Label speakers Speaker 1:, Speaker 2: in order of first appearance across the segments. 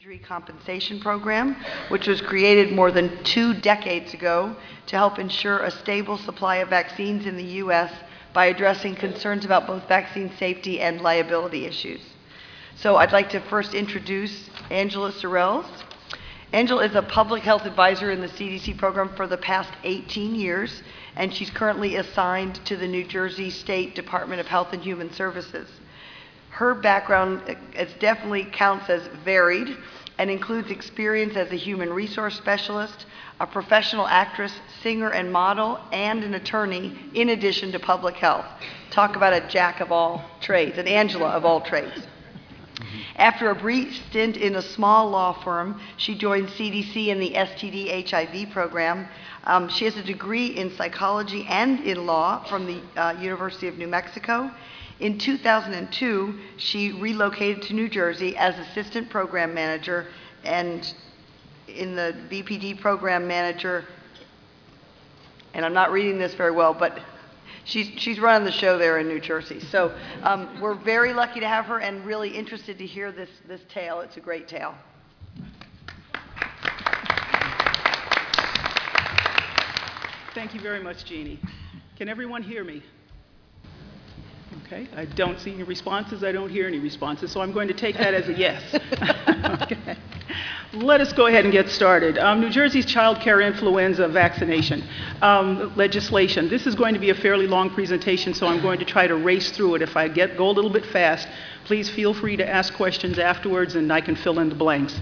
Speaker 1: Injury Compensation Program, which was created more than 2 decades ago to help ensure a stable supply of vaccines in the U.S. by addressing concerns about both vaccine safety and liability issues. So I'd like to first introduce Angela Sorrells. Angela is a public health advisor in the CDC program for the past 18 years, and she's currently assigned to the New Jersey State Department of Health and Human Services. Her background definitely counts as varied and includes experience as a human resource specialist, a professional actress, singer and model, and an attorney in addition to public health. Talk about a jack of all trades, an Angela of all trades. After a brief stint in a small law firm, she joined CDC in the STD HIV program. She has a degree in psychology and in law from the University of New Mexico. In 2002, she relocated to New Jersey as assistant program manager and in the VPD program manager, and I'm not reading this very well, but she's running the show there in New Jersey. So we're very lucky to have her and really interested to hear this tale. It's a great tale.
Speaker 2: Thank you very much, Jeannie. Can everyone hear me? Okay, I don't see any responses. I don't hear any responses, so I'm going to take that as a yes. Okay. Let us go ahead and get started. New Jersey's child care influenza vaccination legislation. This is going to be a fairly long presentation, so I'm going to try to race through it. If I go a little bit fast, please feel free to ask questions afterwards and I can fill in the blanks.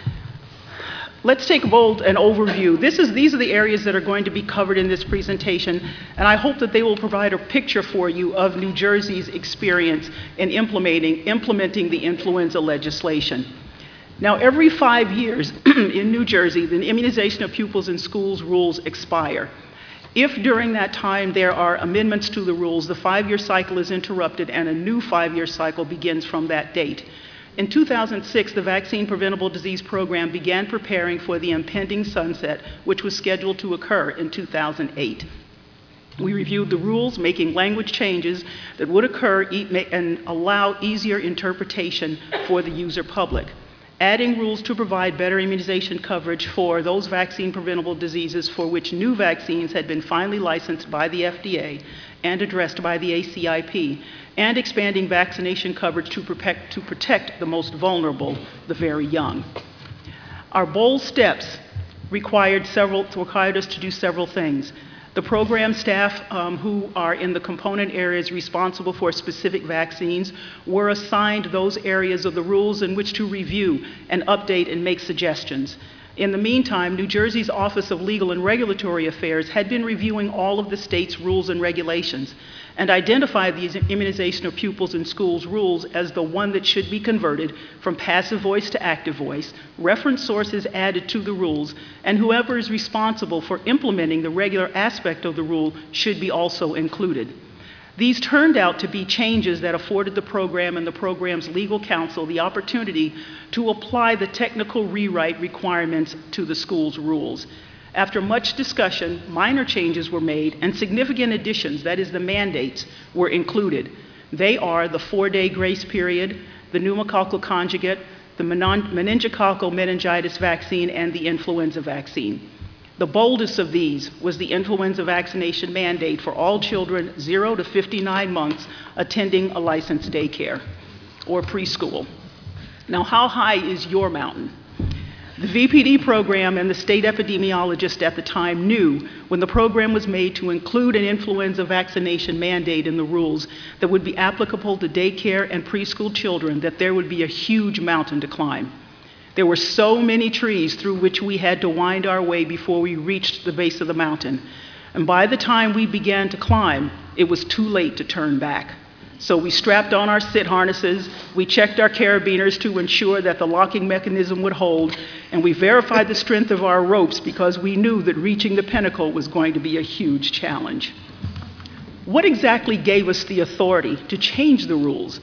Speaker 2: Let's take an overview. These are the areas that are going to be covered in this presentation, and I hope that they will provide a picture for you of New Jersey's experience in implementing the influenza legislation. Now, every 5 years in New Jersey, the immunization of pupils in schools rules expire. If during that time there are amendments to the rules, the 5-year cycle is interrupted and a new 5-year cycle begins from that date. In 2006, the Vaccine Preventable Disease Program began preparing for the impending sunset, which was scheduled to occur in 2008. We reviewed the rules, making language changes that would occur and allow easier interpretation for the user public. Adding rules to provide better immunization coverage for those vaccine-preventable diseases for which new vaccines had been finally licensed by the FDA and addressed by the ACIP, and expanding vaccination coverage to protect the most vulnerable, the very young. Our bold steps required us to do several things. The program staff who are in the component areas responsible for specific vaccines were assigned those areas of the rules in which to review and update and make suggestions. In the meantime, New Jersey's Office of Legal and Regulatory Affairs had been reviewing all of the state's rules and regulations and identified the immunization of pupils in schools rules as the one that should be converted from passive voice to active voice, reference sources added to the rules, and whoever is responsible for implementing the regular aspect of the rule should be also included. These turned out to be changes that afforded the program and the program's legal counsel the opportunity to apply the technical rewrite requirements to the school's rules. After much discussion, minor changes were made and significant additions, that is the mandates, were included. They are the 4-day grace period, the pneumococcal conjugate, the meningococcal meningitis vaccine, and the influenza vaccine. The boldest of these was the influenza vaccination mandate for all children 0 to 59 months attending a licensed daycare or preschool. Now, how high is your mountain? The VPD program and the state epidemiologist at the time knew when the program was made to include an influenza vaccination mandate in the rules that would be applicable to daycare and preschool children that there would be a huge mountain to climb. There were so many trees through which we had to wind our way before we reached the base of the mountain. And by the time we began to climb, it was too late to turn back. So we strapped on our sit harnesses, we checked our carabiners to ensure that the locking mechanism would hold, and we verified the strength of our ropes because we knew that reaching the pinnacle was going to be a huge challenge. What exactly gave us the authority to change the rules?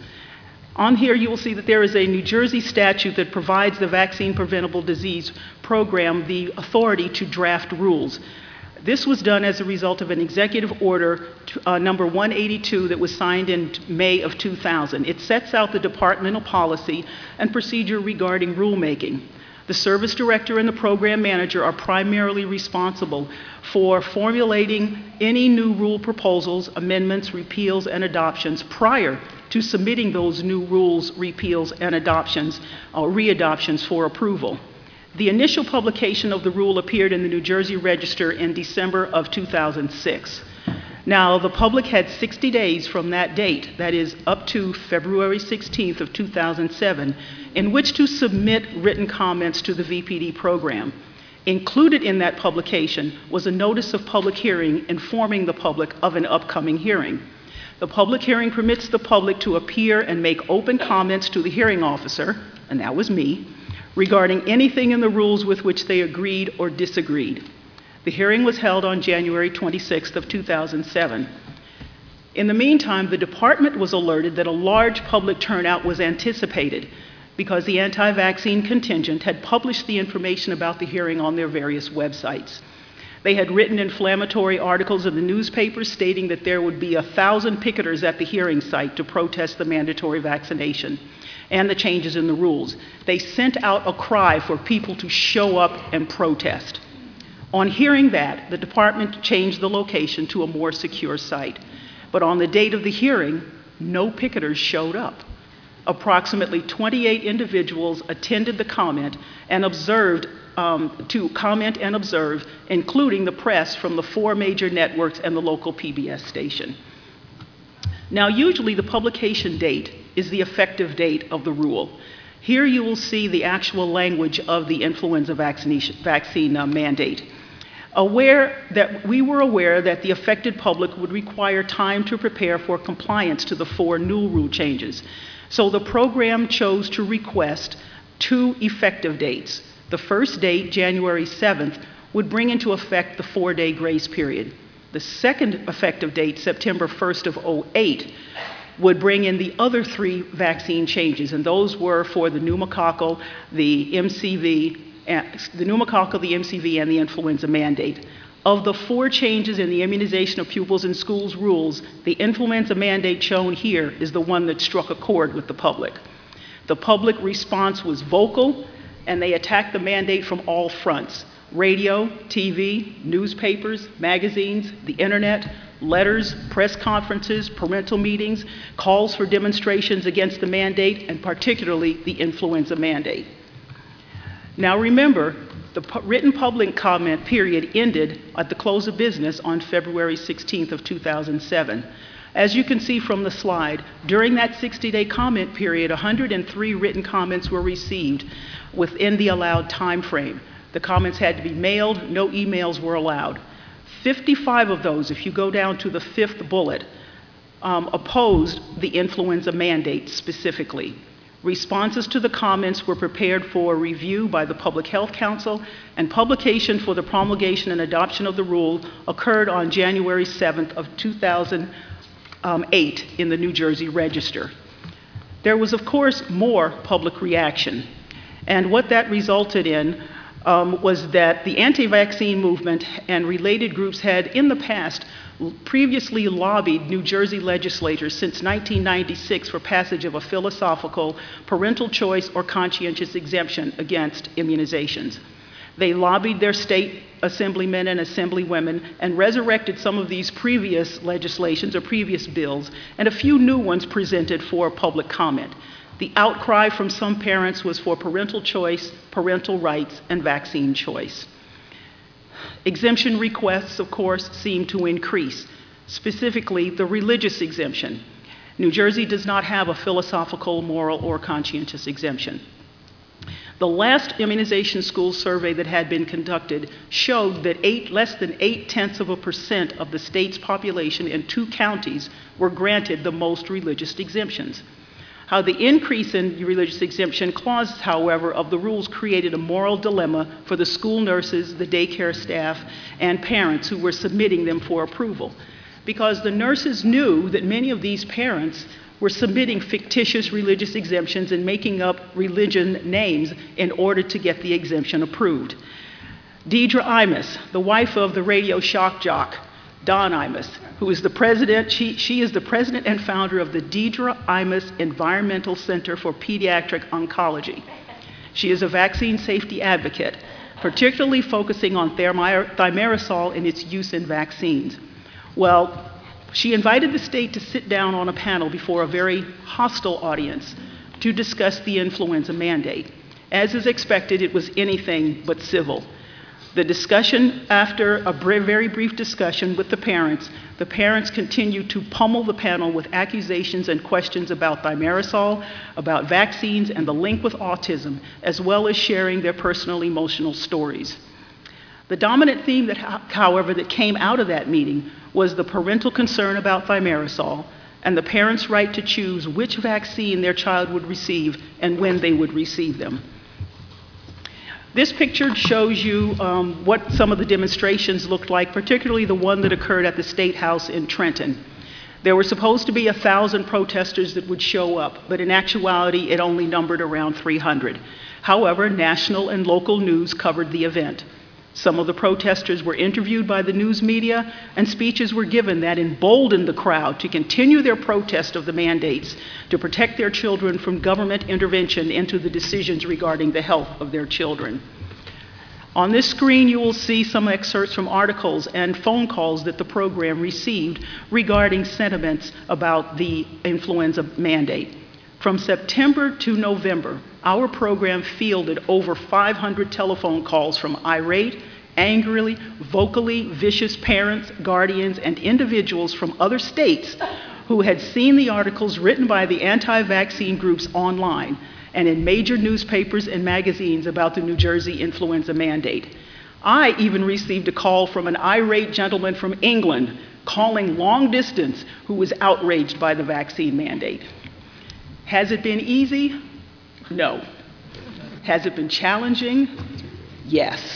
Speaker 2: On here, you will see that there is a New Jersey statute that provides the Vaccine Preventable Disease Program the authority to draft rules. This was done as a result of an executive order number 182 that was signed in May of 2000. It sets out the departmental policy and procedure regarding rulemaking. The service director and the program manager are primarily responsible for formulating any new rule proposals, amendments, repeals, and adoptions prior to submitting those new rules, repeals, and adoptions or readoptions for approval. The initial publication of the rule appeared in the New Jersey Register in December of 2006. Now, the public had 60 days from that date, that is up to February 16th of 2007, in which to submit written comments to the VPD program. Included in that publication was a notice of public hearing informing the public of an upcoming hearing. The public hearing permits the public to appear and make open comments to the hearing officer, and that was me, regarding anything in the rules with which they agreed or disagreed. The hearing was held on January 26th of 2007. In the meantime, the department was alerted that a large public turnout was anticipated because the anti-vaccine contingent had published the information about the hearing on their various websites. They had written inflammatory articles in the newspapers stating that there would be 1,000 picketers at the hearing site to protest the mandatory vaccination and the changes in the rules. They sent out a cry for people to show up and protest. On hearing that, the department changed the location to a more secure site. But on the date of the hearing, no picketers showed up. Approximately 28 individuals attended the comment and observed, including the press from the 4 major networks and the local PBS station. Now, usually the publication date is the effective date of the rule. Here you will see the actual language of the influenza vaccine mandate. We were aware that the affected public would require time to prepare for compliance to the 4 new rule changes. So the program chose to request 2 effective dates. The first date, January 7th, would bring into effect the 4-day grace period. The second effective date, September 1st of 2008, would bring in the other 3 vaccine changes, and those were for the pneumococcal, the MCV, and the influenza mandate. Of the 4 changes in the immunization of pupils in schools rules, the influenza mandate shown here is the one that struck a chord with the public. The public response was vocal, and they attacked the mandate from all fronts: radio, TV, newspapers, magazines, the internet, letters, press conferences, parental meetings, calls for demonstrations against the mandate, and particularly the influenza mandate. Now remember, the written public comment period ended at the close of business on February 16th of 2007. As you can see from the slide, during that 60-day comment period, 103 written comments were received within the allowed time frame. The comments had to be mailed, no emails were allowed. 55 of those, if you go down to the 5th bullet, opposed the influenza mandate specifically. Responses to the comments were prepared for review by the Public Health Council, and publication for the promulgation and adoption of the rule occurred on January 7th of 2008 in the New Jersey Register. There was, of course, more public reaction, and what that resulted in was that the anti-vaccine movement and related groups had, in the past, previously lobbied New Jersey legislators since 1996 for passage of a philosophical parental choice or conscientious exemption against immunizations. They lobbied their state assemblymen and assemblywomen and resurrected some of these previous legislations or previous bills, and a few new ones presented for public comment. The outcry from some parents was for parental choice, parental rights, and vaccine choice. Exemption requests, of course, seem to increase, specifically the religious exemption. New Jersey does not have a philosophical, moral, or conscientious exemption. The last immunization school survey that had been conducted showed that less than 0.8% of the state's population in 2 counties were granted the most religious exemptions. How the increase in religious exemption clauses, however, of the rules created a moral dilemma for the school nurses, the daycare staff, and parents who were submitting them for approval. Because the nurses knew that many of these parents were submitting fictitious religious exemptions and making up religion names in order to get the exemption approved. Deidre Imus, the wife of the radio shock jock, Don Imus, who is the president, she is the president and founder of the Deidre Imus Environmental Center for Pediatric Oncology. She is a vaccine safety advocate, particularly focusing on thimerosal and its use in vaccines. Well, she invited the state to sit down on a panel before a very hostile audience to discuss the influenza mandate. As is expected, it was anything but civil. The discussion, after a very brief discussion with the parents continued to pummel the panel with accusations and questions about thimerosal, about vaccines, and the link with autism, as well as sharing their personal emotional stories. The dominant theme, however, that came out of that meeting was the parental concern about thimerosal and the parents' right to choose which vaccine their child would receive and when they would receive them. This picture shows you what some of the demonstrations looked like, particularly the one that occurred at the State House in Trenton. There were supposed to be 1,000 protesters that would show up, but in actuality, it only numbered around 300. However, national and local news covered the event. Some of the protesters were interviewed by the news media, and speeches were given that emboldened the crowd to continue their protest of the mandates to protect their children from government intervention into the decisions regarding the health of their children. On this screen, you will see some excerpts from articles and phone calls that the program received regarding sentiments about the influenza mandate. From September to November, our program fielded over 500 telephone calls from irate, angrily, vocally vicious parents, guardians, and individuals from other states who had seen the articles written by the anti-vaccine groups online and in major newspapers and magazines about the New Jersey influenza mandate. I even received a call from an irate gentleman from England calling long distance who was outraged by the vaccine mandate. Has it been easy? No. Has it been challenging? Yes.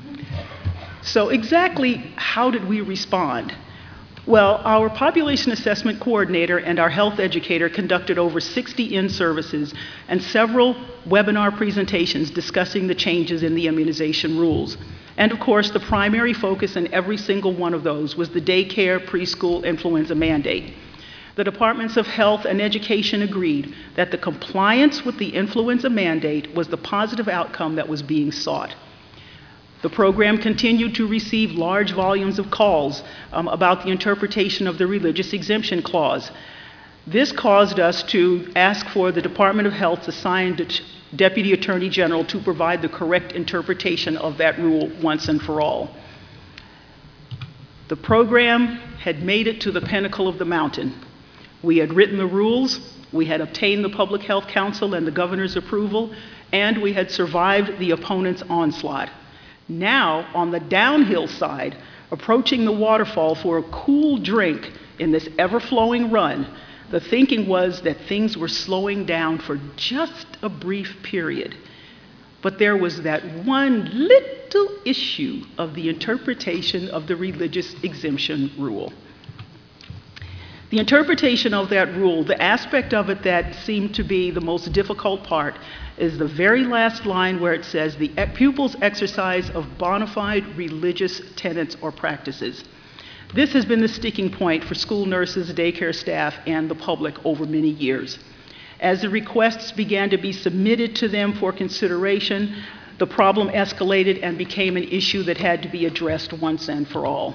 Speaker 2: So exactly how did we respond? Well, our population assessment coordinator and our health educator conducted over 60 in-services and several webinar presentations discussing the changes in the immunization rules. And of course, the primary focus in every single one of those was the daycare preschool influenza mandate. The Departments of Health and Education agreed that the compliance with the influenza mandate was the positive outcome that was being sought. The program continued to receive large volumes of calls about the interpretation of the religious exemption clause. This caused us to ask for the Department of Health's assigned Deputy Attorney General to provide the correct interpretation of that rule once and for all. The program had made it to the pinnacle of the mountain. We had written the rules, we had obtained the Public Health Council and the governor's approval, and we had survived the opponent's onslaught. Now, on the downhill side, approaching the waterfall for a cool drink in this ever-flowing run, the thinking was that things were slowing down for just a brief period. But there was that one little issue of the interpretation of the religious exemption rule. The interpretation of that rule, the aspect of it that seemed to be the most difficult part, is the very last line where it says, the pupil's exercise of bona fide religious tenets or practices. This has been the sticking point for school nurses, daycare staff, and the public over many years. As the requests began to be submitted to them for consideration, the problem escalated and became an issue that had to be addressed once and for all.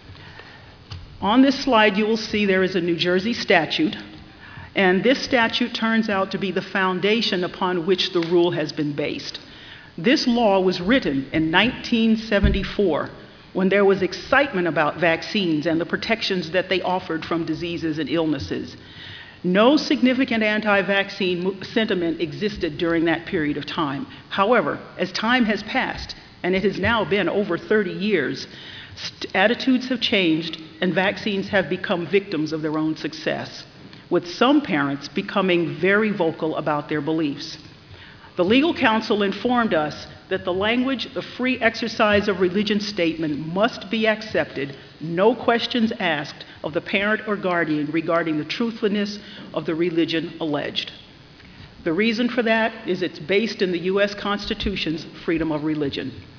Speaker 2: On this slide, you will see there is a New Jersey statute, and this statute turns out to be the foundation upon which the rule has been based. This law was written in 1974 when there was excitement about vaccines and the protections that they offered from diseases and illnesses. No significant anti-vaccine sentiment existed during that period of time. However, as time has passed, and it has now been over 30 years, attitudes have changed and vaccines have become victims of their own success, with some parents becoming very vocal about their beliefs. The legal counsel informed us that the language, the free exercise of religion statement must be accepted, no questions asked of the parent or guardian regarding the truthfulness of the religion alleged. The reason for that is it's based in the US Constitution's freedom of religion.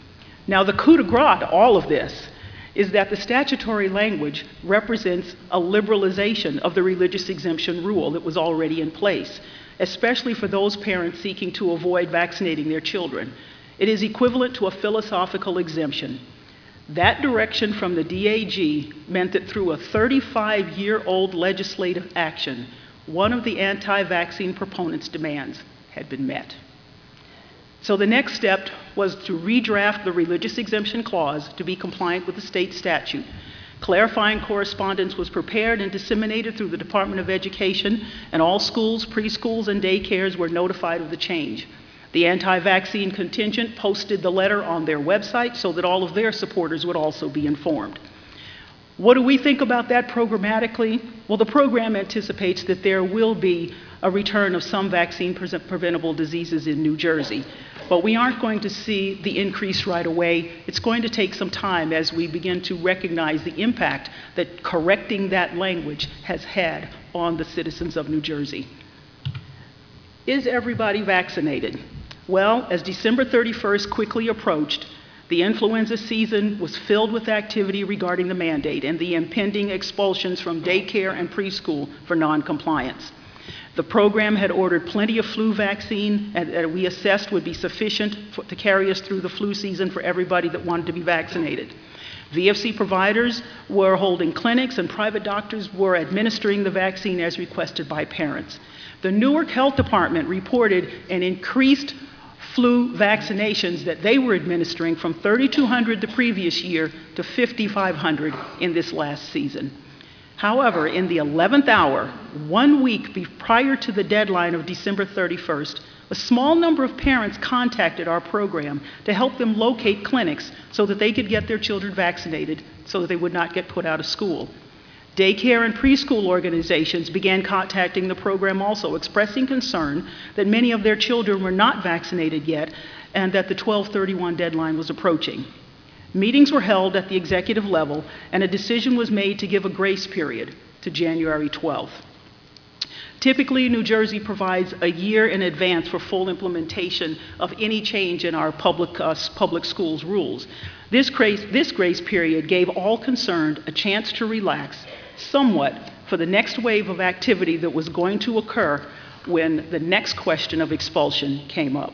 Speaker 2: Now, the coup de grace to all of this is that the statutory language represents a liberalization of the religious exemption rule that was already in place, especially for those parents seeking to avoid vaccinating their children. It is equivalent to a philosophical exemption. That direction from the DAG meant that through a 35-year-old legislative action, one of the anti-vaccine proponents' demands had been met. So the next step was to redraft the religious exemption clause to be compliant with the state statute. Clarifying correspondence was prepared and disseminated through the Department of Education, and all schools, preschools, and daycares were notified of the change. The anti-vaccine contingent posted the letter on their website so that all of their supporters would also be informed. What do we think about that programmatically? Well, the program anticipates that there will be a return of some vaccine-preventable diseases in New Jersey, but we aren't going to see the increase right away. It's going to take some time as we begin to recognize the impact that correcting that language has had on the citizens of New Jersey. Is everybody vaccinated? Well, as December 31st quickly approached, the influenza season was filled with activity regarding the mandate and the impending expulsions from daycare and preschool for noncompliance. The program had ordered plenty of flu vaccine that we assessed would be sufficient to carry us through the flu season for everybody that wanted to be vaccinated. VFC providers were holding clinics and private doctors were administering the vaccine as requested by parents. The Newark Health Department reported an increased flu vaccinations that they were administering from 3,200 the previous year to 5,500 in this last season. However, in the 11th hour, 1 week prior to the deadline of December 31st, a small number of parents contacted our program to help them locate clinics so that they could get their children vaccinated so that they would not get put out of school. Daycare and preschool organizations began contacting the program also, expressing concern that many of their children were not vaccinated yet and that the 12/31 deadline was approaching. Meetings were held at the executive level and a decision was made to give a grace period to January 12th. Typically, New Jersey provides a year in advance for full implementation of any change in our public schools rules. This grace period gave all concerned a chance to relax somewhat for the next wave of activity that was going to occur when the next question of expulsion came up.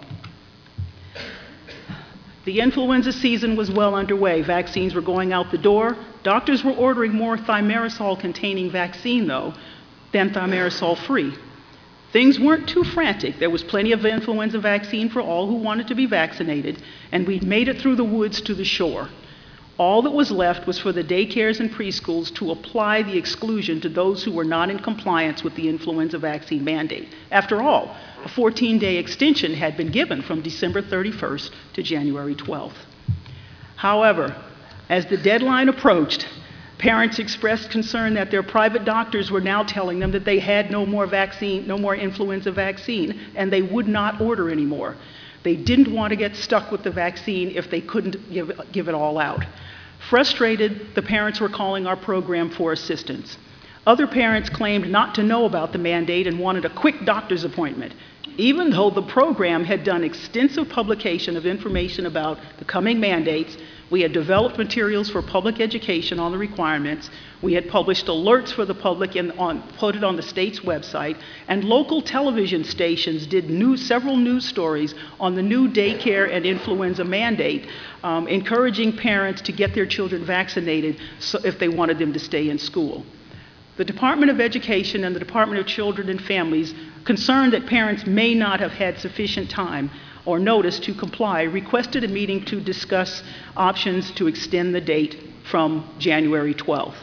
Speaker 2: The influenza season was well underway. Vaccines were going out the door. Doctors were ordering more thimerosal-containing vaccine, though, than thimerosal-free. Things weren't too frantic. There was plenty of influenza vaccine for all who wanted to be vaccinated, and we'd made it through the woods to the shore. All that was left was for the daycares and preschools to apply the exclusion to those who were not in compliance with the influenza vaccine mandate. After all, a 14-day extension had been given from December 31st to January 12th. However, as the deadline approached, parents expressed concern that their private doctors were now telling them that they had no more influenza vaccine, and they would not order anymore. They didn't want to get stuck with the vaccine if they couldn't give it all out. Frustrated, the parents were calling our program for assistance. Other parents claimed not to know about the mandate and wanted a quick doctor's appointment, even though the program had done extensive publication of information about the coming mandates. We had developed materials for public education on the requirements. We had published alerts for the public and put it on the state's website. And local television stations did several news stories on the new daycare and influenza mandate, encouraging parents to get their children vaccinated if they wanted them to stay in school. The Department of Education and the Department of Children and Families, concerned that parents may not have had sufficient time or notice to comply, requested a meeting to discuss options to extend the date from January 12th.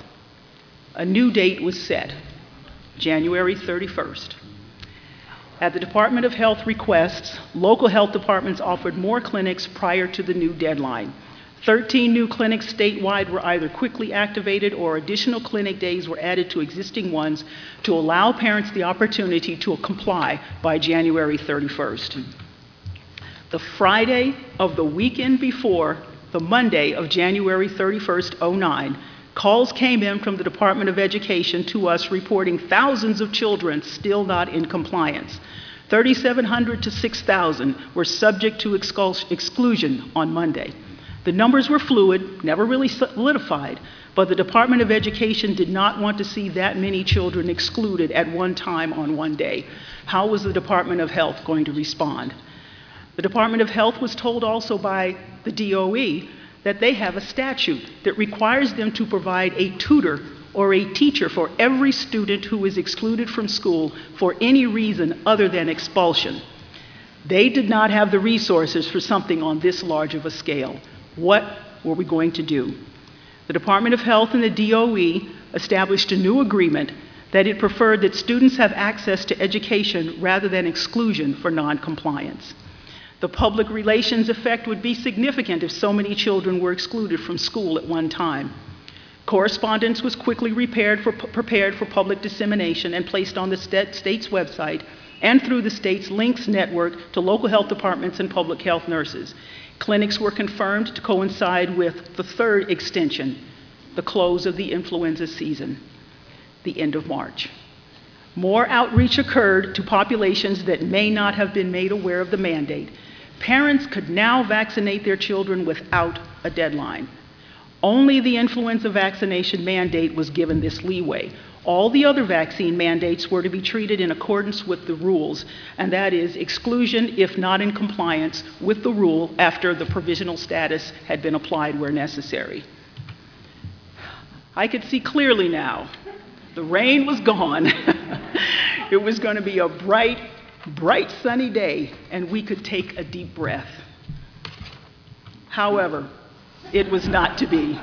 Speaker 2: A new date was set, January 31st. At the Department of Health requests, local health departments offered more clinics prior to the new deadline. 13 new clinics statewide were either quickly activated or additional clinic days were added to existing ones to allow parents the opportunity to comply by January 31st. The Friday of the weekend before the Monday of January 31st, 2009, calls came in from the Department of Education to us reporting thousands of children still not in compliance. 3,700 to 6,000 were subject to exclusion on Monday. The numbers were fluid, never really solidified, but the Department of Education did not want to see that many children excluded at one time on one day. How was the Department of Health going to respond? The Department of Health was told also by the DOE that they have a statute that requires them to provide a tutor or a teacher for every student who is excluded from school for any reason other than expulsion. They did not have the resources for something on this large of a scale. What were we going to do? The Department of Health and the DOE established a new agreement that it preferred that students have access to education rather than exclusion for noncompliance. The public relations effect would be significant if so many children were excluded from school at one time. Correspondence was quickly prepared for public dissemination and placed on the state's website and through the state's links network to local health departments and public health nurses. Clinics were confirmed to coincide with the third extension, the close of the influenza season, the end of March. More outreach occurred to populations that may not have been made aware of the mandate. Parents could now vaccinate their children without a deadline. Only the influenza vaccination mandate was given this leeway. All the other vaccine mandates were to be treated in accordance with the rules, and that is exclusion if not in compliance with the rule after the provisional status had been applied where necessary. I could see clearly now. The rain was gone. It was going to be a bright, bright sunny day, and we could take a deep breath. However, it was not to be.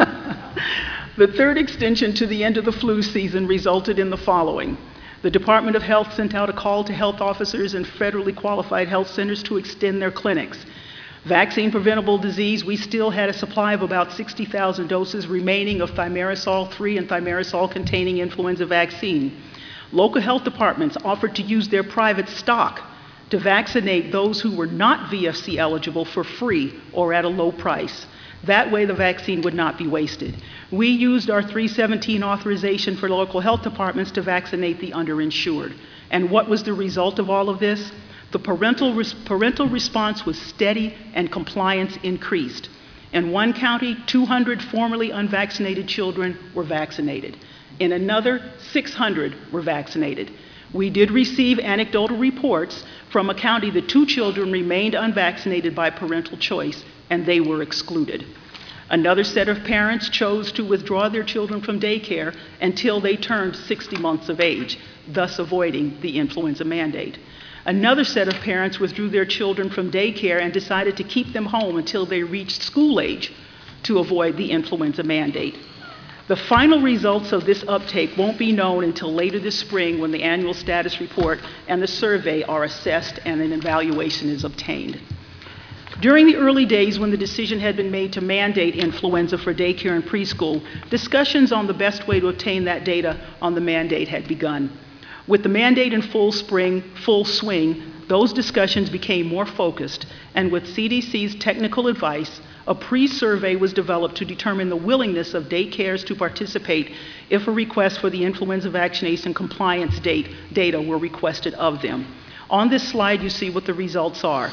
Speaker 2: The third extension to the end of the flu season resulted in the following. The Department of Health sent out a call to health officers and federally qualified health centers to extend their clinics. Vaccine preventable disease, we still had a supply of about 60,000 doses remaining of thimerosal 3 and thimerosal containing influenza vaccine. Local health departments offered to use their private stock to vaccinate those who were not VFC eligible for free or at a low price. That way the vaccine would not be wasted. We used our 317 authorization for local health departments to vaccinate the underinsured. And what was the result of all of this? The parental response was steady and compliance increased. In one county, 200 formerly unvaccinated children were vaccinated. In another, 600 were vaccinated. We did receive anecdotal reports from a county that 2 children remained unvaccinated by parental choice, and they were excluded. Another set of parents chose to withdraw their children from daycare until they turned 60 months of age, thus avoiding the influenza mandate. Another set of parents withdrew their children from daycare and decided to keep them home until they reached school age to avoid the influenza mandate. The final results of this uptake won't be known until later this spring when the annual status report and the survey are assessed and an evaluation is obtained. During the early days when the decision had been made to mandate influenza for daycare and preschool, discussions on the best way to obtain that data on the mandate had begun. With the mandate in full swing, those discussions became more focused, and with CDC's technical advice, a pre-survey was developed to determine the willingness of daycares to participate if a request for the influenza vaccination compliance data were requested of them. On this slide, you see what the results are.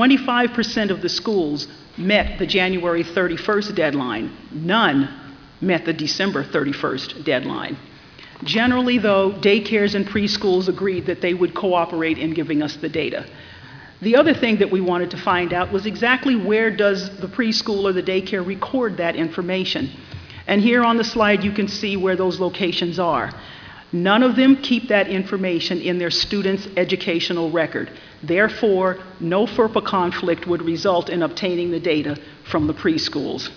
Speaker 2: 25% of the schools met the January 31st deadline. None met the December 31st deadline. Generally, though, daycares and preschools agreed that they would cooperate in giving us the data. The other thing that we wanted to find out was exactly where does the preschool or the daycare record that information. And here on the slide, you can see where those locations are. None of them keep that information in their students' educational record. Therefore, no FERPA conflict would result in obtaining the data from the preschools.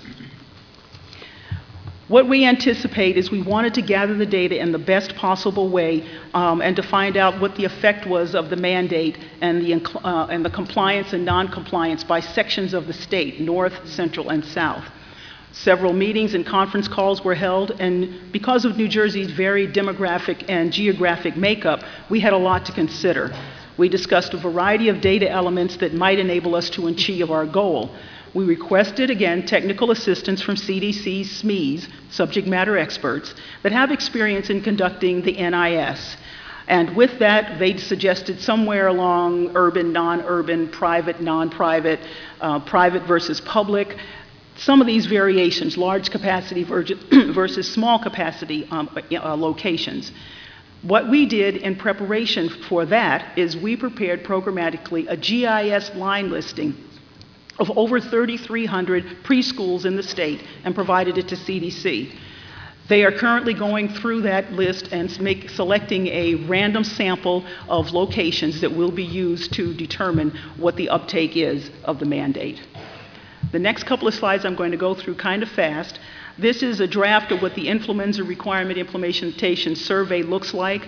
Speaker 2: What we anticipate is we wanted to gather the data in the best possible way and to find out what the effect was of the mandate and the compliance and non-compliance by sections of the state, north, central, and south. Several meetings and conference calls were held, and because of New Jersey's varied demographic and geographic makeup, we had a lot to consider. We discussed a variety of data elements that might enable us to achieve our goal. We requested, again, technical assistance from CDC, SMEs, subject matter experts, that have experience in conducting the NIS. And with that, they suggested somewhere along urban, non-urban, private, non-private, private versus public. some of these variations, large capacity versus small capacity locations. What we did in preparation for that is we prepared programmatically a GIS line listing of over 3,300 preschools in the state and provided it to CDC. They are currently going through that list and selecting a random sample of locations that will be used to determine what the uptake is of the mandate. The next couple of slides I'm going to go through kind of fast. This is a draft of what the Influenza Requirement Implementation Survey looks like.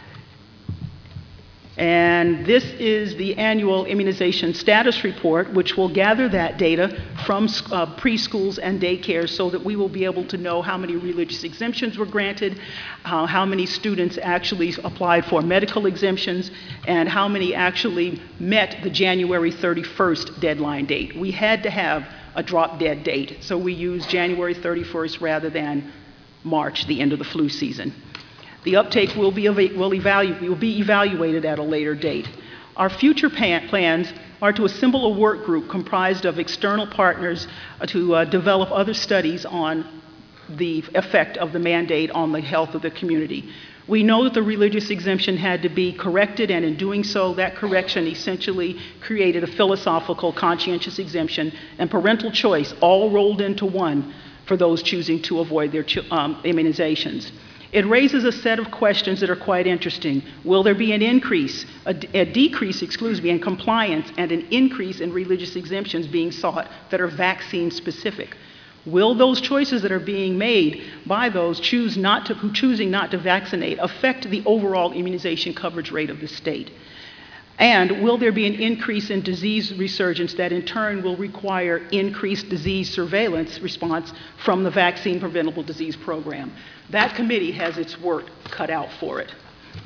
Speaker 2: And this is the annual immunization status report, which will gather that data from preschools and daycares so that we will be able to know how many religious exemptions were granted, how many students actually applied for medical exemptions, and how many actually met the January 31st deadline date. We had to have a drop dead date, so we used January 31st rather than March, the end of the flu season. The uptake will be evaluated at a later date. Our future plans are to assemble a work group comprised of external partners to develop other studies on the effect of the mandate on the health of the community. We know that the religious exemption had to be corrected, and in doing so, that correction essentially created a philosophical conscientious exemption and parental choice all rolled into one for those choosing to avoid their immunizations. It raises a set of questions that are quite interesting. Will there be an decrease in compliance and an increase in religious exemptions being sought that are vaccine specific? Will those choices that are being made by those choosing not to vaccinate affect the overall immunization coverage rate of the state? And will there be an increase in disease resurgence that in turn will require increased disease surveillance response from the Vaccine Preventable Disease Program? That committee has its work cut out for it.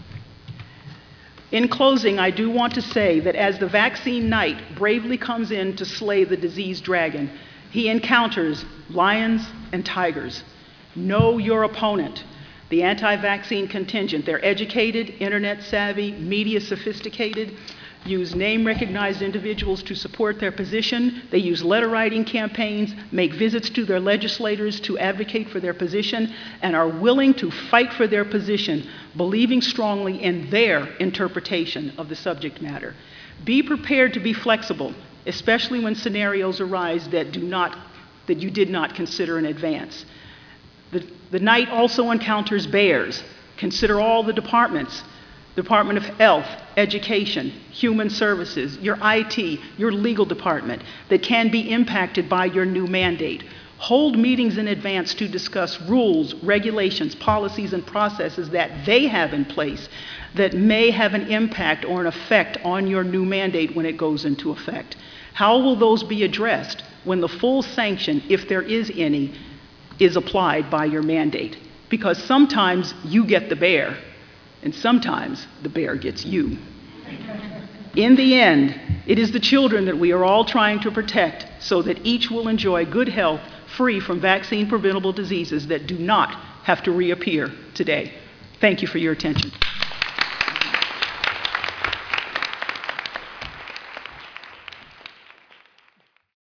Speaker 2: In closing, I do want to say that as the vaccine knight bravely comes in to slay the disease dragon, he encounters lions and tigers. Know your opponent. The anti-vaccine contingent, they're educated, internet savvy, media sophisticated, use name-recognized individuals to support their position. They use letter-writing campaigns, make visits to their legislators to advocate for their position, and are willing to fight for their position, believing strongly in their interpretation of the subject matter. Be prepared to be flexible, especially when scenarios arise that you did not consider in advance. The knight also encounters bears. Consider all the departments: Department of Health, Education, Human Services, your IT, your legal department, that can be impacted by your new mandate. Hold meetings in advance to discuss rules, regulations, policies, and processes that they have in place that may have an impact or an effect on your new mandate when it goes into effect. How will those be addressed when the full sanction, if there is any, is applied by your mandate? Because sometimes you get the bear, and sometimes the bear gets you. In the end, it is the children that we are all trying to protect so that each will enjoy good health free from vaccine-preventable diseases that do not have to reappear today. Thank you for your attention.